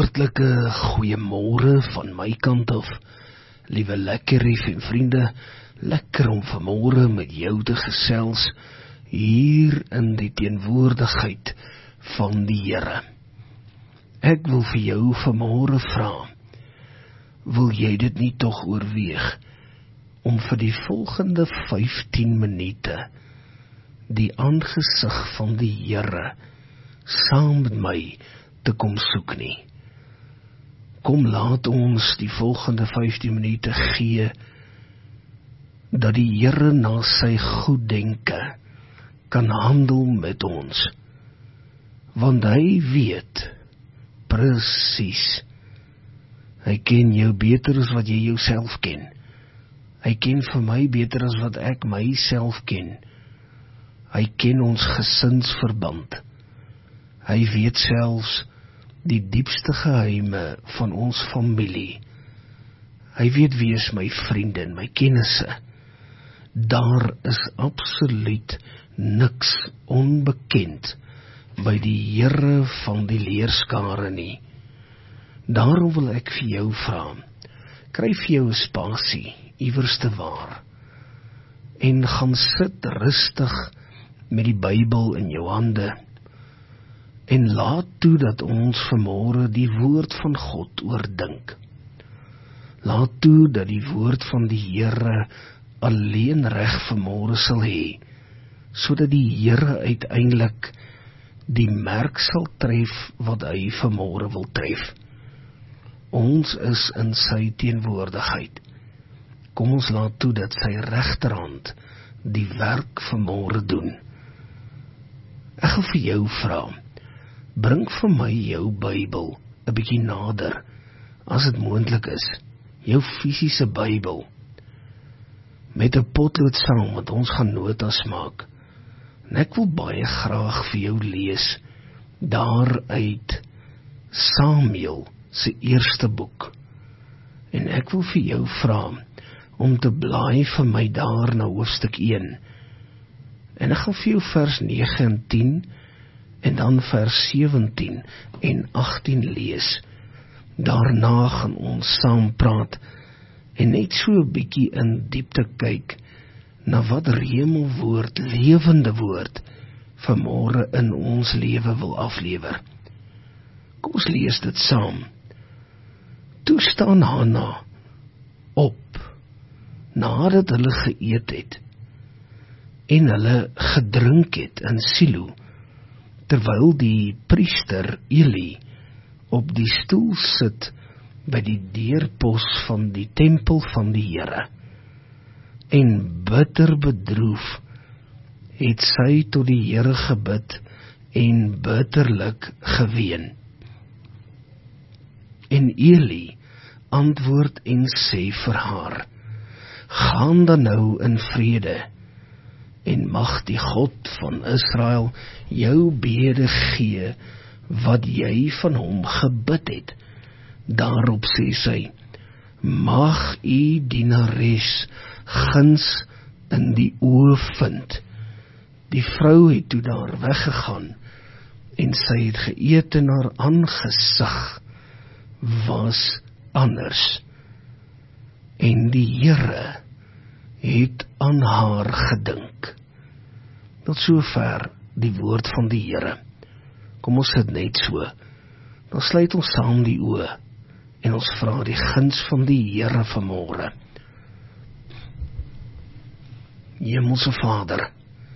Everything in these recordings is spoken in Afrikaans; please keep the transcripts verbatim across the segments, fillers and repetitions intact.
Hartlike goeiemôre van my kant af, liewe lekkerie en vriende, lekker om vanmôre met jou te gesels, hier in die teenwoordigheid van die Here. Ek wil vir jou vanmôre vra, wil jy dit nie tog oorweeg, om vir die volgende vyftien minute, die aangesig van die Here, saam met my te kom soek nie. Kom laat ons die volgende vyftien minute gee, dat die Here na sy goeddenke kan handel met ons. Want hy weet presies, hy ken jou beter as wat jy jouself ken. Hy ken vir my beter as wat ek myself ken. Hy ken ons gesinsverband. Hy weet selfs die diepste geheime van ons familie. Hy weet wie is my vriende en my kennisse. Daar is absoluut niks onbekend by die Here van die leerskare nie. Daarom wil ek vir jou vra, kry vir jou 'n spasie, iewers te waar, en gaan sit rustig met die Bybel in jou hande, en laat toe dat ons vanmôre die woord van God oordink. Laat toe dat die woord van die Here alleen reg vanmôre sal hê, sodat die Here uiteindelik die merk sal tref wat hy vanmôre wil tref. Ons is in sy teenwoordigheid. Kom ons laat toe dat sy regterhand die werk vanmôre doen. Ek gaan vir jou vra, bring vir my jou Bybel 'n bietjie nader, as dit moontlik is, jou fisiese Bybel, met 'n potlood saam, want ons gaan notas maak. En ek wil baie graag vir jou lees, daar uit Samuel se eerste boek. En ek wil vir jou vra, om te blaai vir my daar na hoofstuk een. En ek gaan vir jou vers nege en tien, en dan vers sewentien en agttien lees. Daarna gaan ons saam praat, en net so 'n bietjie in diepte kyk, na wat Remelwoord, lewende woord, vanmôre in ons lewe wil aflewer. Kom ons lees dit saam. Toe staan Hanna op, nadat hulle geëet het, en hulle gedrink het in Silo, terwyl die priester Eli op die stoel sit by die deurpos van die tempel van die Here. En bitter bedroef het sy tot die Here gebid en bitterlik geween. En Eli antwoord en sê vir haar, gaan dan nou in vrede, en mag die God van Israel jou bede gee, wat jy van hom gebid het. Daarop sê sy, mag u dienares guns in die oë vind. Die vrou het toe daar weggegaan, en sy het geëet en haar aangesig was anders. En die Here het aan haar gedink. Tot sover die woord van die Here. Kom ons sit net so. Dan sluit ons saam die oë, en ons vra die guns van die Here vanmôre. Hemelse Vader,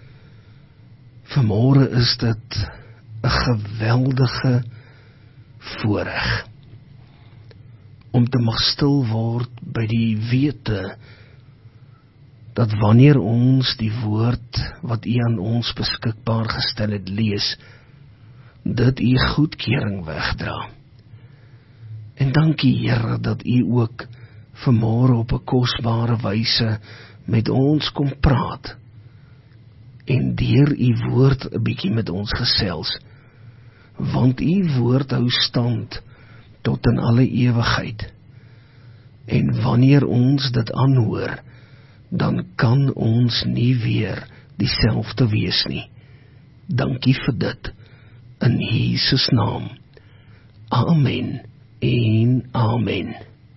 vanmôre is dit 'n geweldige voorreg om te mag stil word by die wete dat wanneer ons die woord wat U aan ons beskikbaar gestel het lees, dit U goedkeuring wegdra. En dankie Here dat U ook vanmôre op 'n kosbare wyse met ons kom praat en deur U woord 'n bietjie met ons gesels, want U woord hou stand tot in alle ewigheid. En wanneer ons dit aanhoor, dan kan ons nie weer dieselfde wees nie. Dankie vir dit, in Jesus naam. Amen en amen.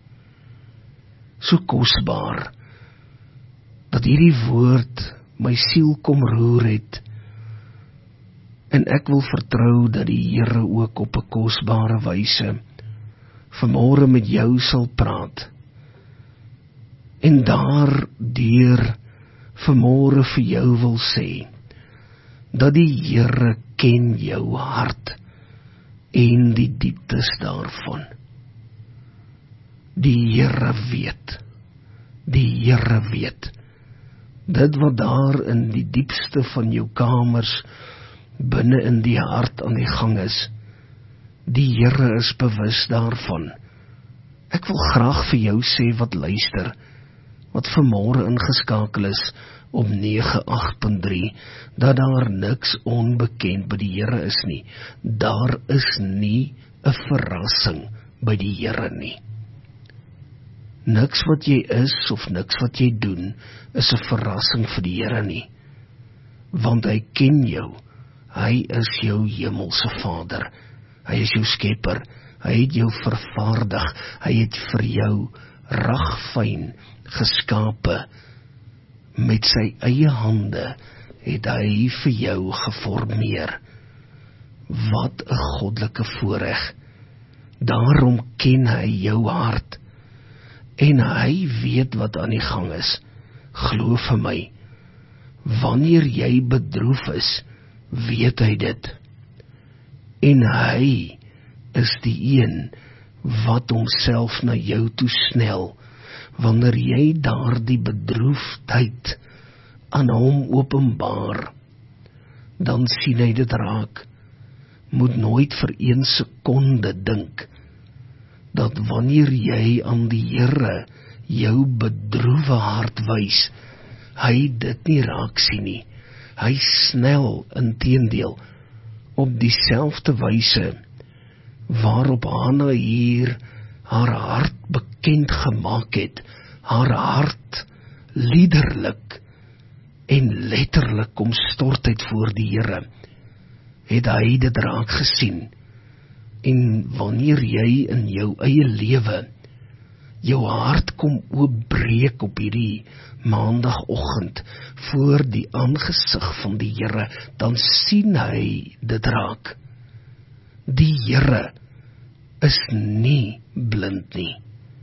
So kosbaar, dat hierdie woord my siel kom roer het, en ek wil vertrou dat die Here ook op 'n kosbare wyse vanmôre met jou sal praat, en daardeur vanmôre vir jou wil sê, dat die Here ken jou hart, en die dieptes daarvan. Die Here weet, die Here weet, dit wat daar in die diepste van jou kamers, binne in die hart aan die gang is, die Here is bewus daarvan. Ek wil graag vir jou sê wat luister, wat vanmôre ingeskakel is op nege agt punt drie, dat daar niks onbekend by die Here is nie. Daar is nie 'n verrassing by die Here nie. Niks wat jy is of niks wat jy doen is 'n verrassing vir die Here nie, want hy ken jou. Hy is jou hemelse Vader. Hy is jou skepper. Hy het jou vervaardig. Hy het vir jou ragfyn geskape. Met sy eie hande het hy vir jou geformeer. Wat 'n goddelike voorreg. Daarom ken hy jou hart. En hy weet wat aan die gang is. Glo vir my, wanneer jy bedroef is, weet hy dit. En hy is die een wat homself na jou toe snel, wanneer jy daardie bedroefdheid aan hom openbaar, dan sien hy dit raak. Moet nooit vir een sekonde dink, dat wanneer jy aan die Here jou bedroewe hart wys, hy dit nie raak sien nie. Hy snel, inteendeel, op dieselfde wyse, waarop Hanna hier haar hart bekend gemaak het, haar hart liederlik en letterlik kom stort uit voor die Here, het hy dit raak gesien. En wanneer jy in jou eie lewe jou hart kom oopbreek op hierdie maandagoggend voor die aangesig van die Here, dan sien hy dit raak. Die Here is nie blind nie.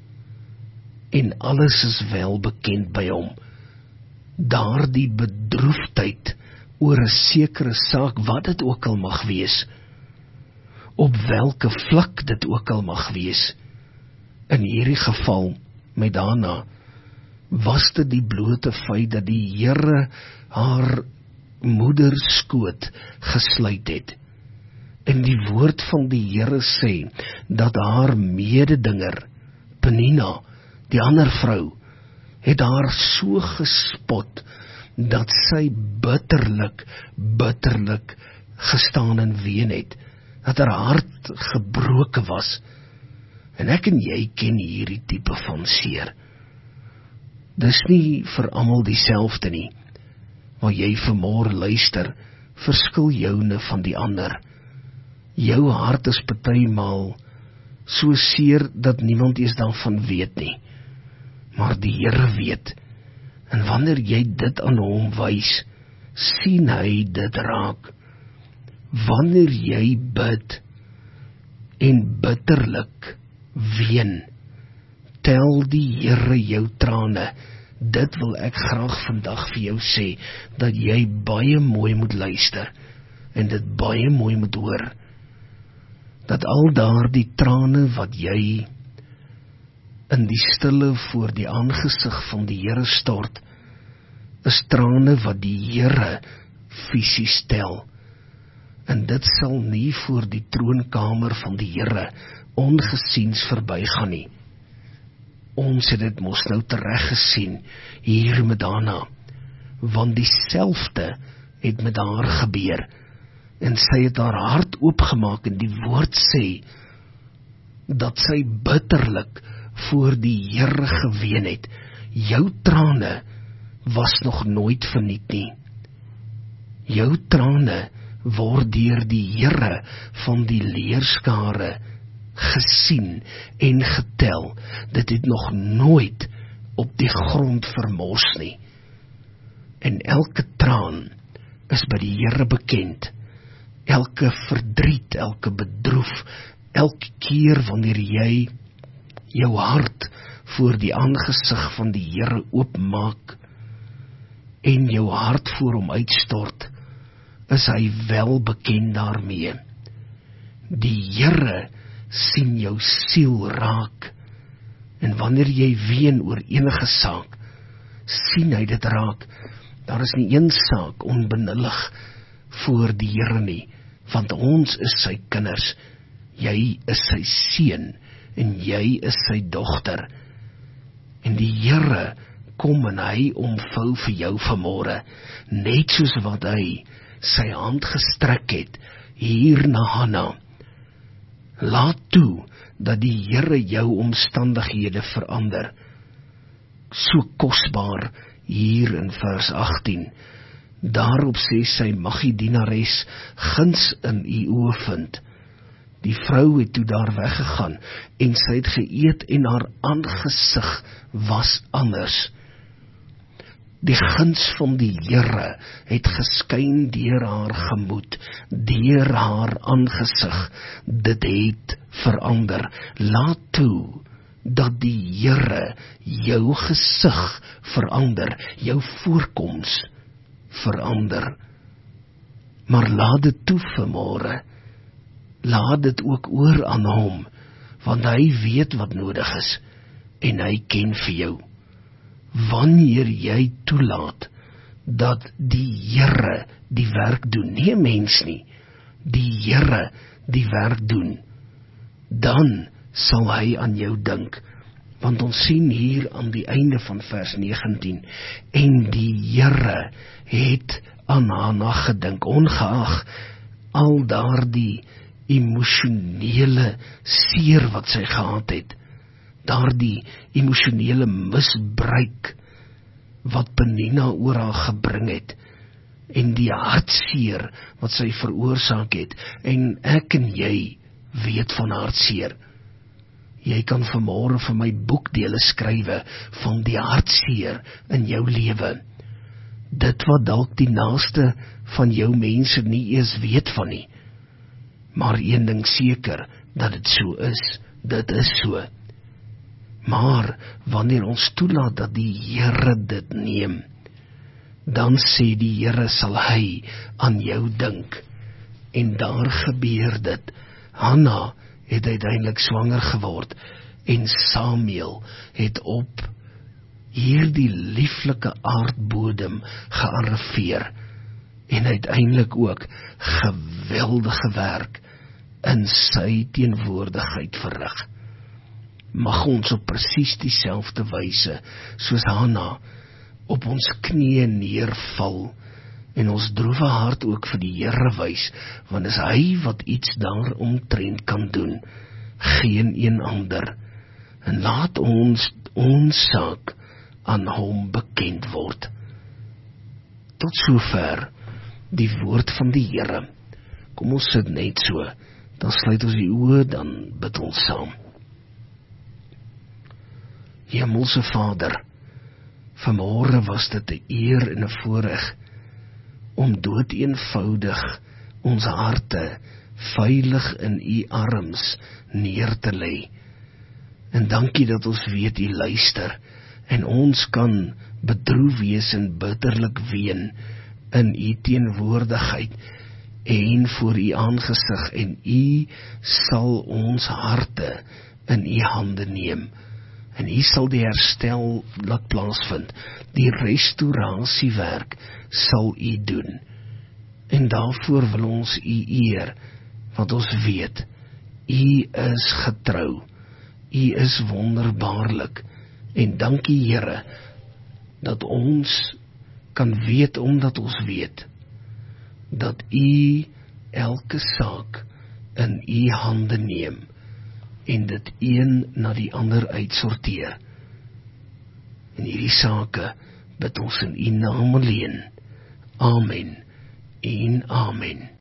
En alles is wel bekend by hom. Daardie bedroefdheid oor 'n sekere saak, wat dit ook al mag wees, op welke vlak dit ook al mag wees, in hierdie geval met Hanna, was dit die blote feit dat die Here haar moederskoot gesluit het. En die woord van die Here sê, dat haar mededinger, Penina, die ander vrou, het haar so gespot, dat sy bitterlik, bitterlik gestaan en ween het, dat haar hart gebroken was. En ek en jy ken hierdie tipe van seer. Dis nie vir almal dieselfde nie. Waar jy vanmôre luister, verskil joune van die ander. Jou hart is partymal so seer dat niemand eens daarvan weet nie. Maar die Here weet. En wanneer jy dit aan hom wys, sien hy dit raak. Wanneer jy bid en bitterlik ween, tel die Here jou trane. Dit wil ek graag vandag vir jou sê, dat jy baie mooi moet luister, en dit baie mooi moet hoor, dat al daar die trane wat jy in die stille voor die aangesig van die Here stort, is trane wat die Here fisies tel. En dit sal nie voor die troonkamer van die Here ongesiens verbygaan nie. Ons het dit mos nou tereg gesien, hier met Hanna, want dieselfde het met haar gebeur, en sy het haar hart oopgemaak, en die woord sê, dat sy bitterlik voor die Here geween het. Jou trane was nog nooit verniet nie. Jou trane word deur die Here van die leerskare gesien en getel. Dit het nog nooit op die grond vermors nie. En elke traan is by die Here bekend. Elke verdriet, elke bedroef, elke keer wanneer jy jou hart voor die aangesig van die Here oopmaak en jou hart voor hom uitstort, is hy wel bekend daarmee. Die Here sien jou siel raak, en wanneer jy ween oor enige saak, sien hy dit raak. Daar is nie een saak onbenullig voor die Here nie, want ons is sy kinders, jy is sy seun, en jy is sy dogter, en die Here kom en hy omvou vir jou vanmôre, net soos wat hy sy hand gestrek het, hier na Hanna. Laat toe, dat die Here jou omstandighede verander. So kosbaar, hier in vers agttien. Daarop sê sy, mag die dienares guns in u oë vind. Die vrou het toe daar weggegaan, en sy het geëet, en haar aangesig was anders. Die guns van die Here het geskyn deur haar gemoed, deur haar aangesig, dit het verander. Laat toe, dat die Here jou gesig verander, jou voorkoms verander. Maar laat dit toe vanmôre, laat dit ook oor aan hom, want hy weet wat nodig is, en hy ken vir jou. Wanneer jy toelaat, dat die Here die werk doen, nie 'n mens nie, die Here die werk doen, dan sal hy aan jou dink, want ons sien hier aan die einde van vers negentien, en die Here het aan Hanna gedink, ongeag al daardie emosionele seer wat sy gehad het, daardie emosionele misbruik wat Penina oor haar gebring het, en die hartseer wat sy veroorsaak het, en ek en jy weet van hartseer. Jy kan vanmôre vir my boekdele skrywe van die hartseer in jou lewe. Dit wat dalk die naaste van jou mense nie eens weet van nie. Maar een ding seker, dat dit so is, dit is so. Maar wanneer ons toelaat dat die Here dit neem, dan sê die Here, sal hy aan jou dink. En daar gebeur dit. Hanna het uiteindelik swanger geword, en Samuel het op hierdie lieflike aardbodem gearriveer, en uiteindelik ook geweldige werk in sy teenwoordigheid verrig. Mag ons op presies dieselfde wyse, soos Hanna, op ons knieë neerval, en ons droewe hart ook vir die Here wys, want is hy wat iets daaromtrent kan doen, geen een ander. En laat ons ons saak aan hom bekend word. Tot sover die woord van die Here. Kom ons sit net so, dan sluit ons die oë, dan bid ons saam. Hemelse Vader, vanmôre was dit 'n eer en 'n voorreg om dood eenvoudig ons harte veilig in u arms neer te lê. En dankie dat ons weet u luister, en ons kan bedroef wees en bitterlik ween in u teenwoordigheid en voor u aangesig, en u sal ons harte in u hande neem. En u sal die herstel laat plaasvind, die restauratiewerk sal u doen. En daarvoor wil ons u eer, want ons weet, u is getrou, u is wonderbaarlik, en dankie Here, dat ons kan weet, omdat ons weet, dat u elke saak in u hande neem, en dit een na die ander uitsorteer. En hierdie sake bid ons in u naam alleen. Amen en amen.